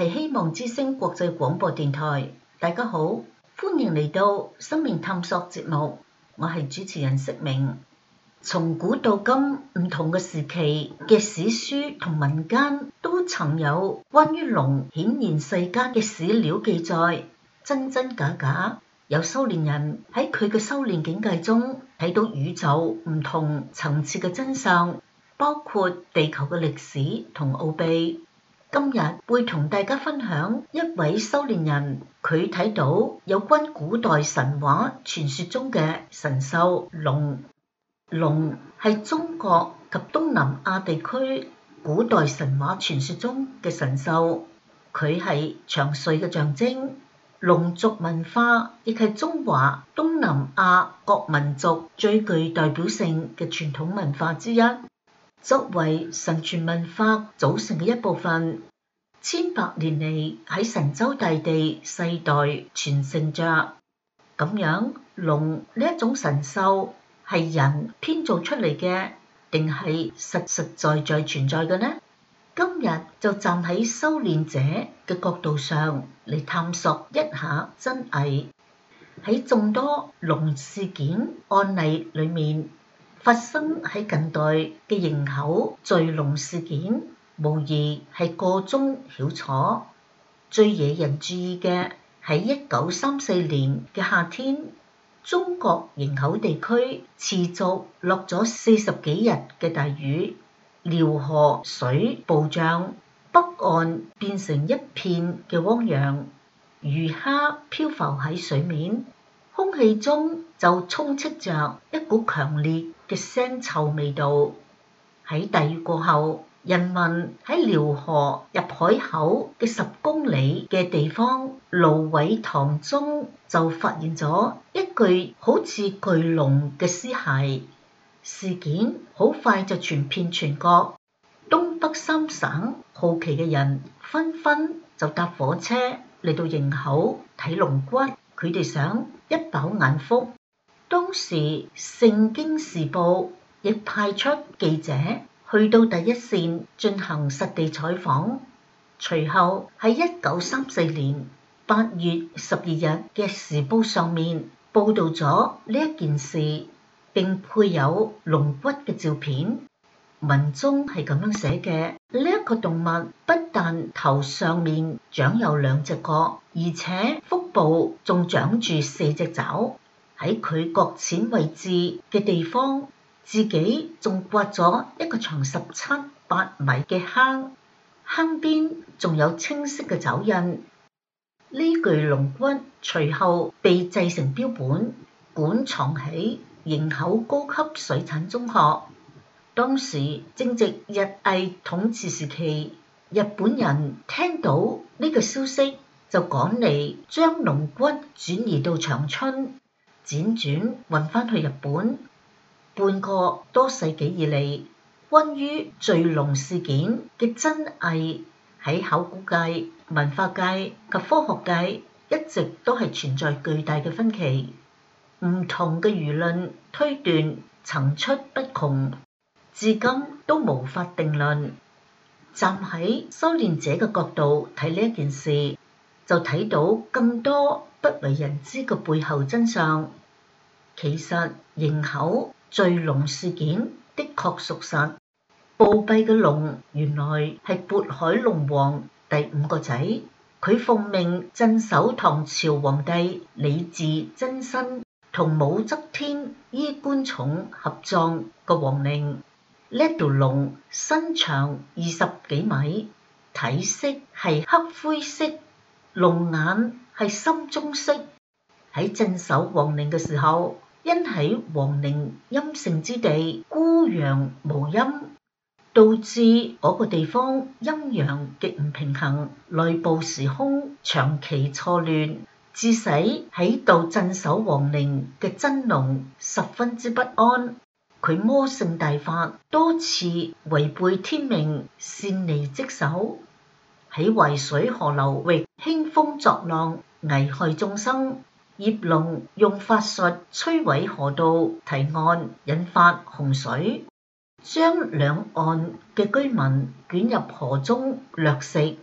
係希望之聲國際廣播電台，大家好，歡迎嚟到生命探索節目，我係主持人釋明。從古到今，唔同嘅時期嘅史書同民間都曾有關於龍顯現世間嘅史料記載，真真假假。有修煉人喺佢嘅修煉境界中睇到宇宙唔同層次嘅真相，包括地球嘅歷史同奧秘。今日會同大家分享一位修煉人，佢睇到有關古代神話傳說中嘅神獸龍。龍係中國及東南亞地區古代神話傳說中嘅神獸，佢係長歲嘅象徵。龍族文化亦係中華東南亞各民族最具代表性嘅傳統文化之一，作為神傳文化組成嘅一部分，千百年嚟喺神州大地世代傳承着。咁樣，龍呢一種神獸係人編造出嚟嘅，定係實實在在存在嘅呢？今日就站喺修煉者嘅角度上嚟探索一下真偽。喺眾多龍事件案例裏面，發生喺近代嘅營口墜龍事件，無疑係個中曉楚。最惹人注意嘅喺1934年嘅夏天，中國營口地區持續落咗40幾日嘅大雨，遼河水暴漲，北岸變成一片嘅汪洋，魚蝦漂浮喺水面，空氣中就充斥着一股強烈嘅腥臭味道。喺大雨過後，人民喺遼河入海口嘅10公里嘅地方蘆葦塘中就發現咗一具好似巨龍嘅屍骸。事件好快就傳遍全國，東北三省好奇嘅人紛紛就搭火車嚟到營口睇龍骨，佢哋想一飽眼福。當時《盛京時報》亦派出記者去到第一線進行實地採訪。隨後喺1934年8月12日嘅時報上面報導咗呢一件事，並配有龍骨嘅照片。文中係咁樣寫嘅：呢一個動物不但頭上面長有2隻角，而且腹部仲長住4隻爪。喺佢角淺位置嘅地方，自己仲刮咗一個長17、8米嘅坑，坑邊仲有清晰嘅爪印。呢具龍骨隨後被製成標本，館藏喺營口高級水產中學。當時正值日偽統治時期，日本人聽到呢個消息就趕嚟將龍骨轉移到長春，輾轉運返去日本。半個多世紀以嚟，關於墜龍事件嘅真偽喺考古界、文化界及科學界一直都係存在巨大嘅分歧，唔同嘅輿論推斷層出不窮，至今都無法定論。站喺修煉者嘅角度睇呢一件事，就睇到更多不為人知嘅背後真相。其實營口墜龍事件的確屬實，暴斃嘅龍原來係渤海龍王第5個仔，佢奉命鎮守唐朝皇帝李治真身同武則天衣冠冢合葬個皇陵。呢條龍身長20幾米，體色係黑灰色，龍眼係深棕色。喺鎮守皇陵嘅時候，因喺皇陵陰盛之地，孤陽無陰，導致嗰個地方陰陽極唔平衡，內部時空長期錯亂，致使喺度鎮守皇陵嘅真龍十分之不安。佢魔性大發，多次違背天命，擅離職守，喺淮水河流域興風作浪，危害眾生。葉龍用法術摧毀河道堤岸，引發洪水，將兩岸嘅居民捲入河中掠食。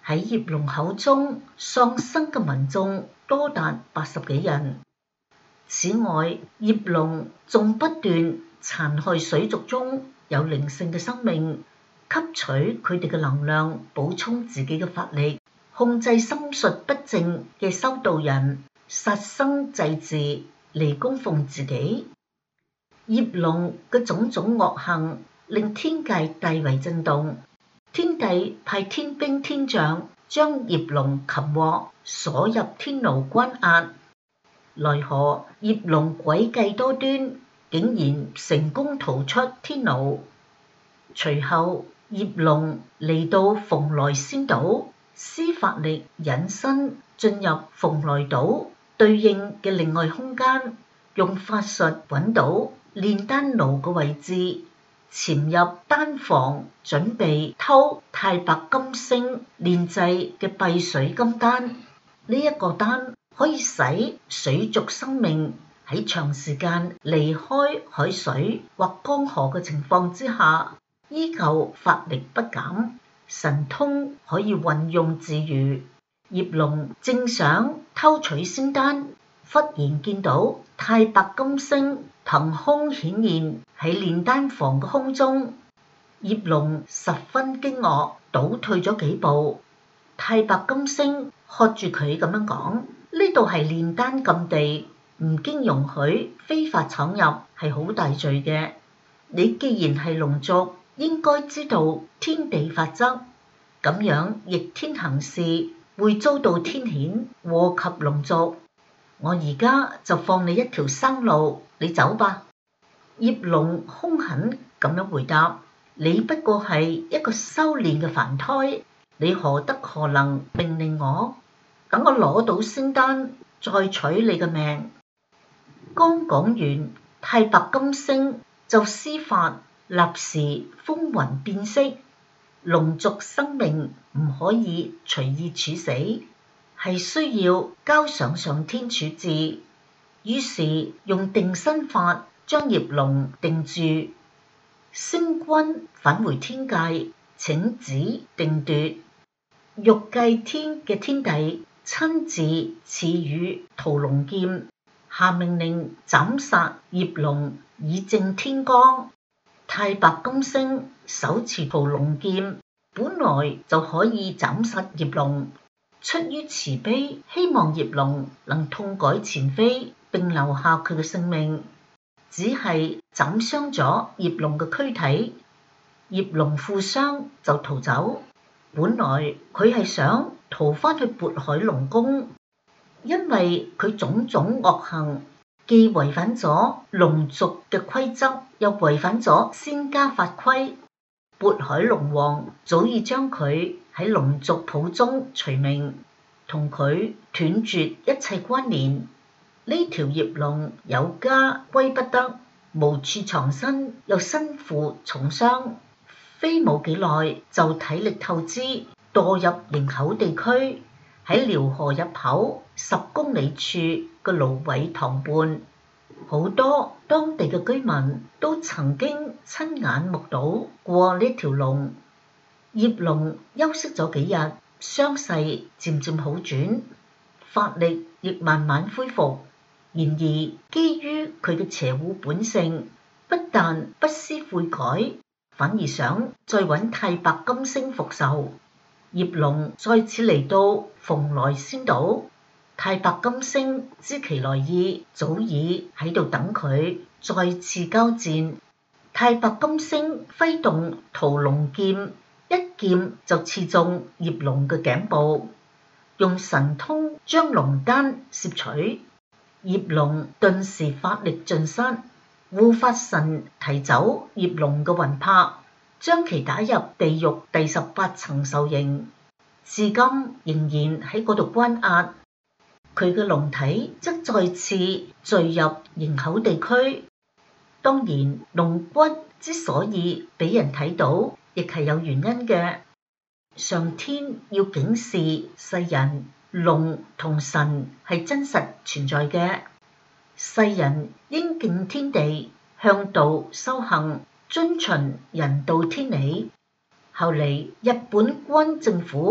喺葉龍口中喪生嘅民眾多達80幾人。此外，葉龍仲不斷殘害水族中有靈性嘅生命，吸取佢哋嘅能量，補充自己嘅法力，控制心術不正嘅修道人殺生祭祀嚟供奉自己。葉龍嘅種種惡行令天界大為震動，天帝派天兵天將將葉龍擒獲，鎖入天牢關押。奈何葉龍詭計多端，竟然成功逃出天牢。隨後葉龍嚟到蓬萊仙島，施法力引身進入蓬萊島對應嘅另外空間，用法術揾到煉丹爐嘅位置，潛入丹房準備偷太白金星煉製嘅碧水金丹。呢一個丹可以使水族生命喺長時間離開海水或江河嘅情況之下，依舊法力不減，神通可以運用自如。葉龍正想偷取仙丹，忽然見到太白金星憑空顯現喺煉丹房嘅空中，葉龍十分驚愕，倒退咗幾步。太白金星喝住佢咁樣講：呢度係煉丹禁地，唔經容許非法闖入，係好大罪嘅。你既然係龍族，應該知道天地法則，咁樣逆天行事會遭到天譴，禍及龍族。我而家就放你一條生路，你走吧。葉龍兇狠咁樣回答：你不過係一個修煉嘅凡胎，你何德何能命令我？等我攞到仙丹再取你嘅命。剛講完，太白金星就施法，立時風雲變色。龍族生命唔可以隨意處死，係需要交上上天處置。於是用定身法將葉龍定住。星君返回天界請旨定奪。玉界天嘅天帝親自賜予屠龍劍，下命令斬殺葉龍以正天光。太白金星手持屠龍劍，本來就可以斬殺葉龍，出於慈悲，希望葉龍能痛改前非並留下佢嘅性命，只係斬傷咗葉龍嘅軀體，葉龍負傷就逃走。本來佢係想逃返去渤海龍宮，因為佢種種惡行，既違反咗龍族嘅規則，又違反咗仙家法規。渤海龍王早已將佢喺龍族譜中除名，同佢斷絕一切關聯。呢條葉龍有家歸不得，無處藏身，又身負重傷，非冇幾耐就體力透支，墮入營口地區，喺遼河入口10公里處嘅蘆葦塘畔。好多當地嘅居民都曾經親眼目睹過呢條龍。葉龍休息咗幾日，傷勢漸漸好轉，法力亦慢慢恢復。然而基於佢嘅邪惡本性，不但不思悔改，反而想再揾太白金星復仇。葉龍再次嚟到蓬萊仙島，太白金星知其來意，早已喺度等佢再次交戰。太白金星揮動屠龍劍，一劍就刺中葉龍嘅頸部，用神通將龍丹攝取。葉龍頓時法力盡失，護法神提走葉龍嘅魂魄，將其打入地獄第18層受刑，至今仍然喺嗰度關押。佢嘅龍體則再次墜入營口地區。當然，龍骨之所以俾人睇到，亦係有原因嘅。上天要警示世人，龍同神係真實存在嘅，世人應敬天地，向道修行，遵循人道天理。後嚟日本軍政府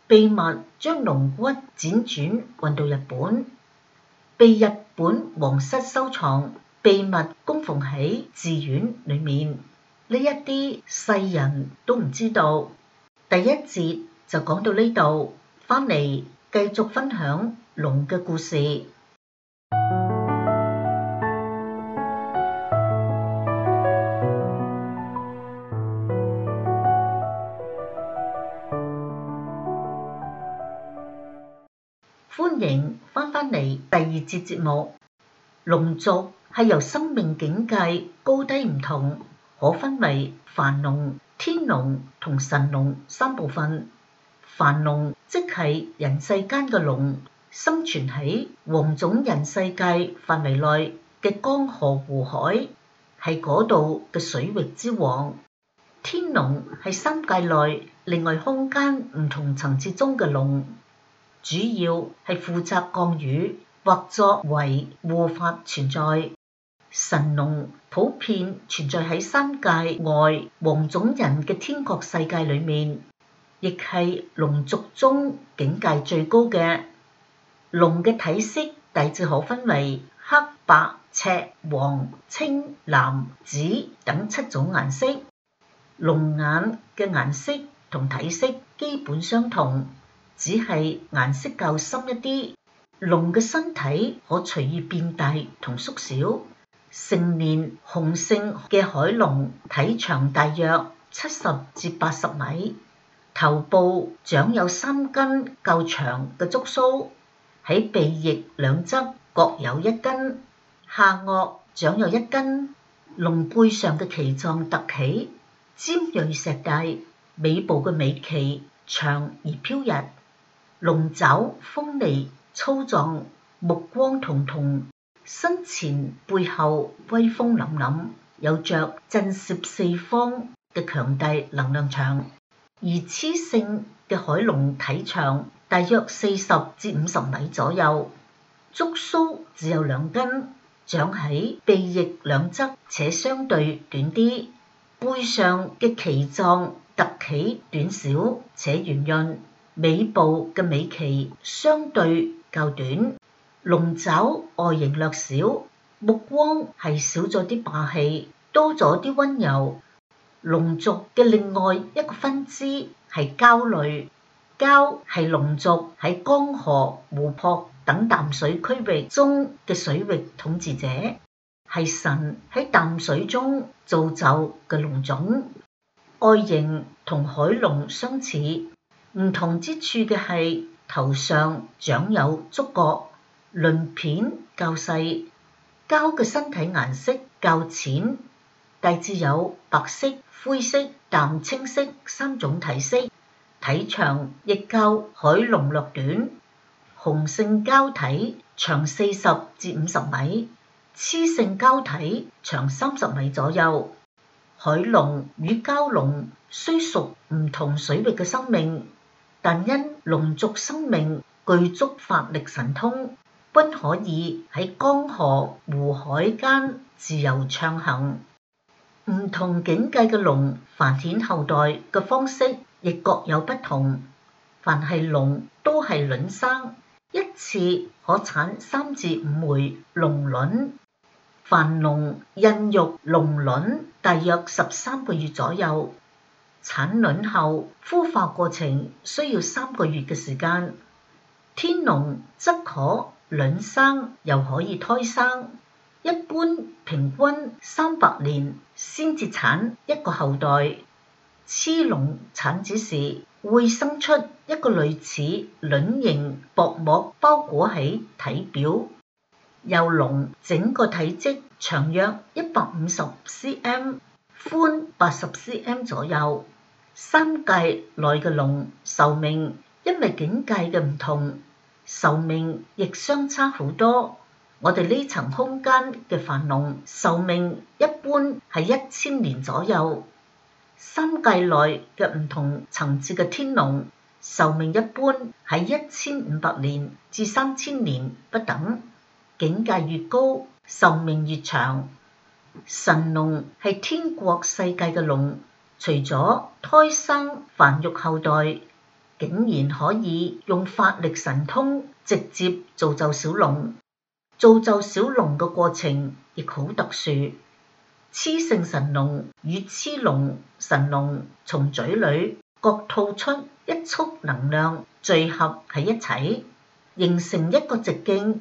秘密將龍骨輾轉運到日本，被日本皇室收藏，秘密供奉喺寺院裏面。呢一啲世人都唔知道。第一節就講到呢度，返嚟繼續分享龍嘅故事。歡迎返嚟第二節節目。龍族係由生命境界高低唔同，可分為凡龍、天龍同神龍三部分。凡龍即係人世間嘅龍，生存喺黃種人世界範圍內嘅江河湖海，係嗰度嘅水域之王。天龍係三界內另外空間唔同層次中嘅龍，主要係負責降雨或作為護法存在。神龍普遍存在喺三界外黃種人嘅天國世界裏面，亦係龍族中境界最高嘅。龍嘅體色大致可分為黑白赤黃青藍紫等7種顏色。龍眼嘅顏色同體色基本相同，只係顏色較深一啲。龍嘅身體可隨意變大同縮小。成年雄性嘅海龍體長大約70至80米，頭部長有3根較長嘅觸鬚，喺鼻翼兩側各有1根，下顎長有1根。龍背上嘅鰭狀凸起，尖銳碩大，尾部嘅尾鰭長而飄逸，龍爪鋒利粗壯，目光彤彤，身前背後威風凜凜，有着震懾四方嘅強大能量場。而雌性嘅海龍體長大約40至50米左右，觸鬚只有2根，長喺鼻翼兩側，且相對短啲。背上嘅鰭狀凸起短小且圓潤，尾部嘅尾鰭相對較短。龍爪外形略小，目光係少咗啲霸氣，多咗啲溫柔。龍族嘅另外一個分支係蛟類，蛟係龍族喺江河湖泊等淡水區域中嘅水域統治者，係神喺淡水中造就嘅龍種。外形同海龍相似，唔同之處嘅係頭上長有觸角，鱗片較細。蛟嘅身體顏色較淺，大致有白色、灰色、淡青色3種體色，體長亦較海龍略短。雄性蛟體長40至50米，雌性蛟體長30米左右。海龍與蛟龍雖屬唔同水域嘅生命，但因龍族生命具足法力神通，均可以喺江河湖海間自由暢行。唔同境界嘅龍繁衍後代嘅方式亦各有不同。凡係龍都係卵生，一次可產3至5枚龍卵。凡龍孕育龍卵大約13個月左右，產卵後孵化過程需要3個月嘅時間。天龍則可卵生又可以胎生，一般平均300年先至產一個後代。雌龍產子時會生出一個類似卵形薄膜包裹喺體表。幼龍整個體積長約150 cm， 寬80 cm 左右。三界內嘅龍壽命因為境界嘅唔同，壽命亦相差好多。我哋呢層空間嘅凡龍壽命一般係1000年左右。三界內嘅唔同層次嘅天龍壽命一般係1500年至3000年不等，境界越高，壽命越長。神龍係天國世界嘅龍，除咗胎生繁育後代， 竟然可以用法力神通直接造就小龍。造就小龍嘅過程亦好特殊，雌性神龍與雌龍神龍從嘴裏各吐出一束能量，聚合喺一齊，形成一個直徑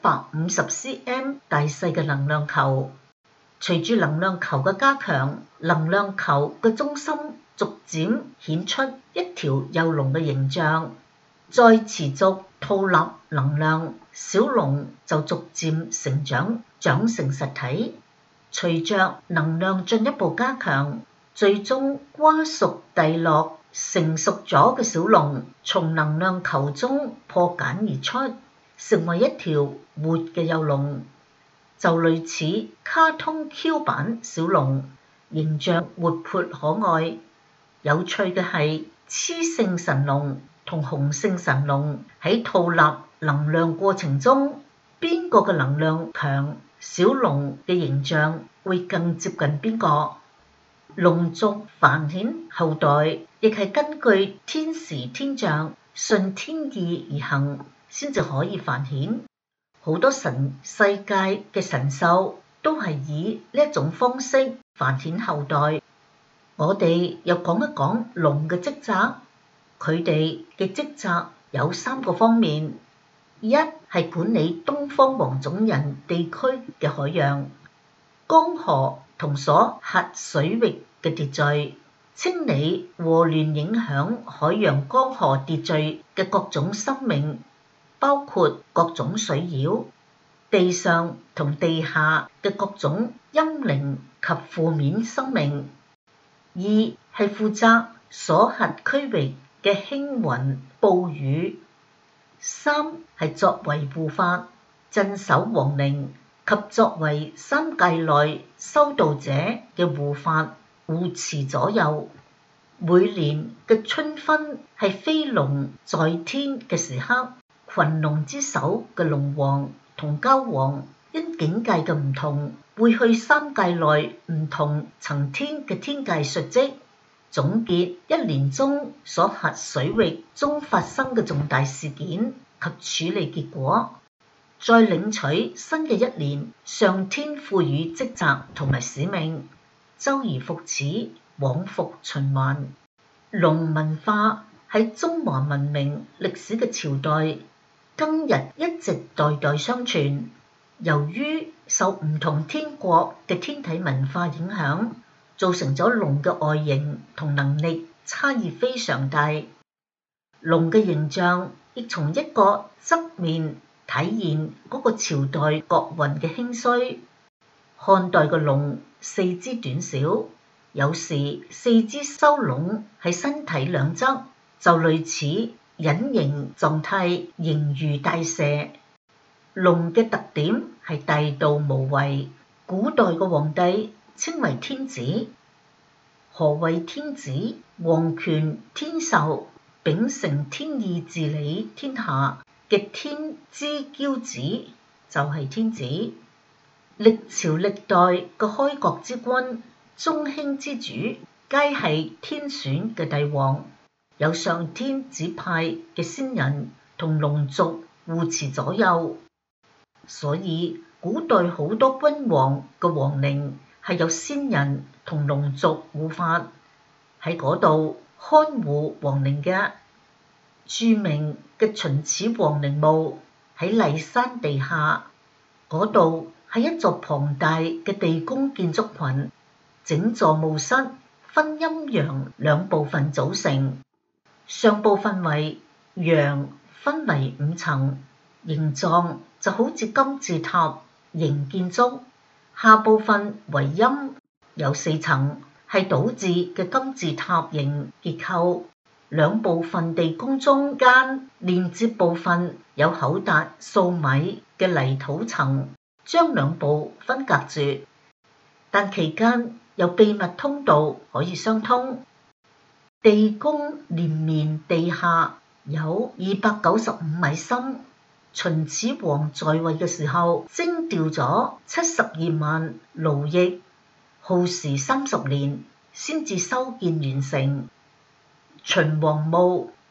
150cm 大細嘅能量球。隨住能量球嘅加強，能量球嘅中心逐漸顯出一條幼龍嘅形象，再持續吐納能量，小龍就逐漸成長，長成實體。隨着能量進一步加強，最終瓜熟蒂落，成熟咗嘅小龍從能量球中破繭而出，成為一條活嘅幼龍，就類似卡通 Q 版小龍，形象活潑可愛。有趣嘅係，雌性神龍同雄性神龍喺吐納能量過程中，邊個嘅能量強，小龍嘅形象會更接近邊個。龍族繁衍後代亦係根據天時天象，順天意而行，先至可以繁衍。好多世界嘅神獸都係以呢一種方式繁衍後代。我哋又講一講龍嘅職責，佢哋嘅職責有3個方面。一係管理東方黃種人地區嘅海洋、江河同所轄水域嘅秩序，清理禍亂影響海洋江河秩序嘅各種生命，包括各種水妖、地上同地下嘅各種陰靈及負面生命。二係負責所轄區域嘅輕雲暴雨。三係作為護法、鎮守亡靈及作為三界內修道者嘅護法、護持左右。每年嘅春分係飛龍在天嘅時刻，群龍之首嘅龍王同蛟王因境界嘅唔同，會去三界內唔同層天嘅天界述職，總結一年中所轄水域中發生嘅重大事件及處理結果，再領取新嘅一年上天賦予職責同埋使命，周而復始，往復循環。龍文化喺中華文明歷史嘅朝代，今日一直代代相傳。由於受唔同天國嘅天體文化影響，造成咗龍嘅外形同能力差異非常大。龍嘅形象亦從一個側面體現嗰個朝代國運嘅興衰。漢代嘅龍四肢短小，有時四肢收攏喺身體兩側，就類似隱形狀態，形如大蛇。龍嘅特點係大道無為，古代嘅皇帝稱為天子。何謂天子？皇權天授，秉承天意治理天下嘅天之驕子就係天子。歷朝歷代嘅開國之君、中興之主，皆係天選嘅帝王，有上天指派嘅先人同龍族護持左右。所以古代好多君王嘅皇陵係有先人同龍族護法喺嗰度看護皇陵嘅。著名嘅秦始皇陵墓喺驪山地下，嗰度係一座龐大嘅地宮建築群，整座墓室分陰陽兩部分組成，上部分為陽，分為5層，形狀就好似金字塔形建築，下部分為陰，有4層，係倒置嘅金字塔形結構。兩部分地宮中間連接部分有厚達數米嘅泥土層，將兩部分隔絕，但期間有秘密通道可以相通。地宮連綿地下有295米深。秦始皇在位嘅時候，徵調咗72萬勞役，耗時30年先至修建完成。秦王墓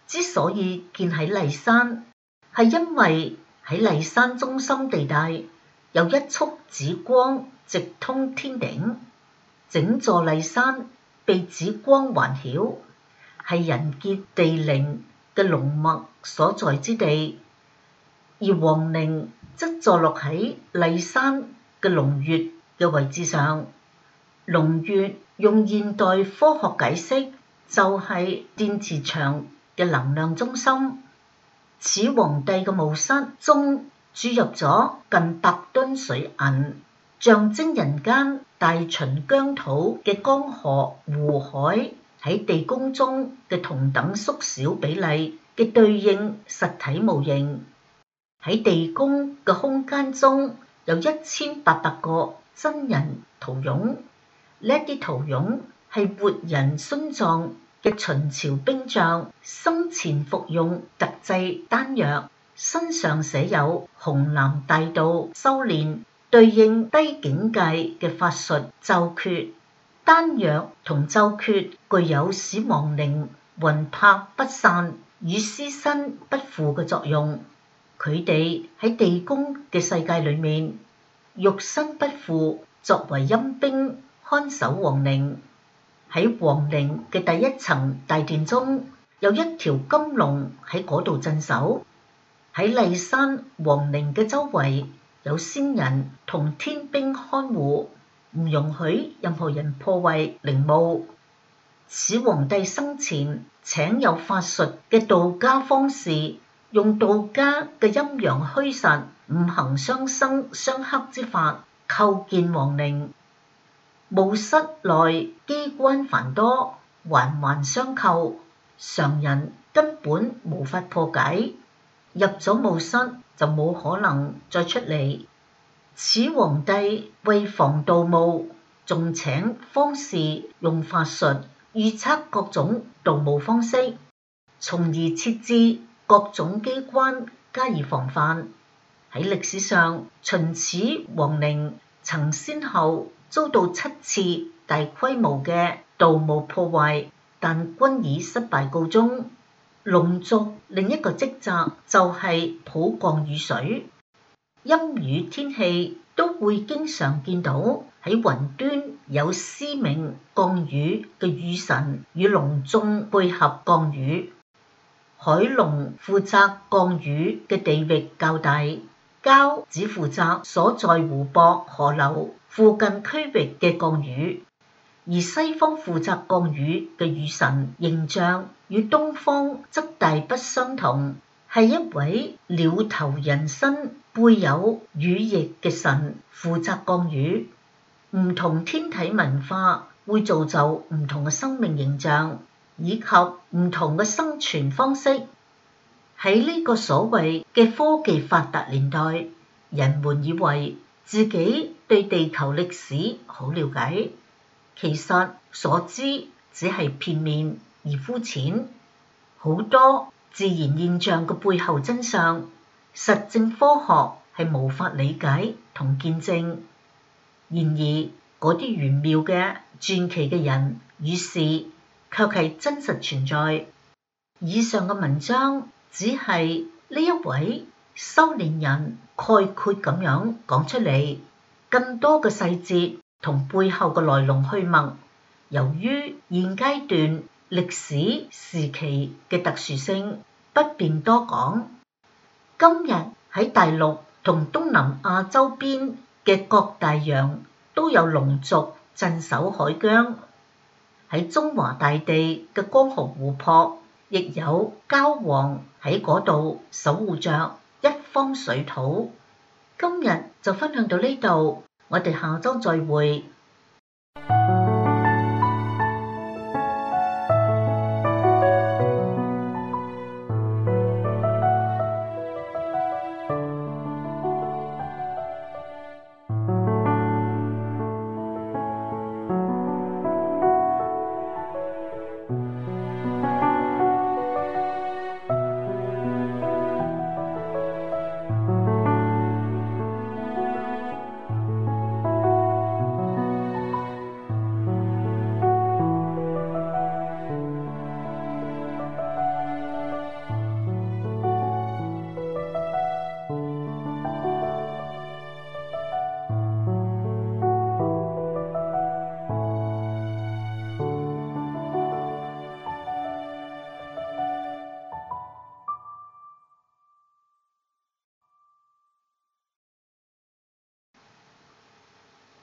之所以建喺荔山，係因為喺荔山中心地帶有一束紫光直通天頂，整座荔山被紫光環繞，係人傑地靈嘅龍脈所在之地。而皇陵則坐落喺荔山嘅龍穴嘅位置上。龍穴用現代科學解釋就係電磁場嘅能量中心。始皇帝嘅墓室中注入咗近100噸水銀，象徵人間大秦疆土嘅江河湖海喺地宮中嘅同等縮小比例嘅對應實體模型。喺地宮嘅空間中有1800個真人陶俑，呢一啲陶俑係活人殉葬嘅秦朝兵將，生前服用特製丹藥，身上寫有紅藍大道修煉對應低境界嘅法術咒訣。丹藥同咒訣具有使亡靈魂魄不散與屍身不腐嘅作用。佢哋喺地宮嘅世界裏面，肉身不腐，作為陰兵看守皇陵。喺皇陵嘅第一層大殿中，有一條金龍喺嗰度鎮守。喺荔山皇陵嘅周圍有仙人同天兵看護，唔容許任何人破壞陵墓。始皇帝生前請有法術嘅道家方士，用道家嘅陰陽虛實、五行相生相克之法構建皇陵。墓室內機關繁多，環環相扣，常人根本無法破解。入咗墓室就冇可能再出嚟。始皇帝為防盜墓，仲請方士用法術預測各種盜墓方式，從而設置各種機關加以防範。喺歷史上，秦始皇陵曾先後遭到7次大規模嘅盜墓破壞，但均以失敗告終。龍族另一個職責就係普降雨水，陰雨天氣都會經常見到喺雲端有司命降雨嘅雨神與龍眾配合降雨。海龍負責降雨嘅地域較大，蛟只負責所在湖泊河流附近區域嘅降雨。而西方負責降雨嘅雨神形象與東方則大不相同，係一位鳥頭人身背有羽翼嘅神負責降雨。唔同天體文化會造就唔同嘅生命形象以及唔同嘅生存方式。喺呢個所謂嘅科技發達年代，人們以為自己對地球歷史好了解，其實所知只係片面而膚淺。好多自然現象嘅背後真相，實證科學係無法理解同見證。然而嗰啲玄妙嘅傳奇嘅人與事，卻係真實存在。以上嘅文章只係呢一位修煉人概括咁樣講出嚟，更多嘅細節同背後嘅來龍去脈，由於現階段歷史時期嘅特殊性，不便多講。今日喺大陸同東南亞周邊嘅各大洋都有龍族鎮守海疆，喺中華大地嘅江河湖泊，亦有蛟王喺嗰度守護着一方水土。今日就分享到呢度，我哋下週再會。